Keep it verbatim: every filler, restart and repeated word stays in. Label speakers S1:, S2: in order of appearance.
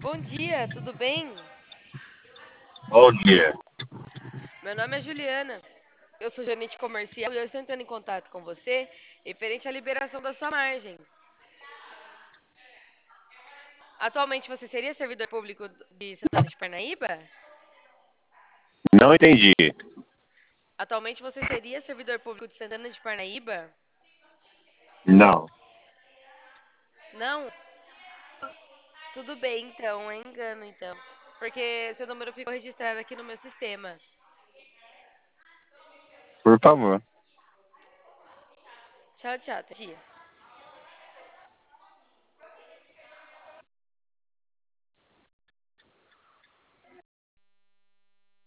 S1: Bom dia, tudo bem?
S2: Bom dia.
S1: Meu nome é Juliana. Eu sou gerente comercial e eu estou entrando em contato com você referente à liberação da sua margem. Atualmente você seria servidor público de Santana de Parnaíba?
S2: Não entendi.
S1: Atualmente você seria servidor público de Santana de Parnaíba?
S2: Não.
S1: Não? Tudo bem, então, é engano, então. Porque seu número ficou registrado aqui no meu sistema.
S2: Por favor.
S1: Tchau, tchau, até dia.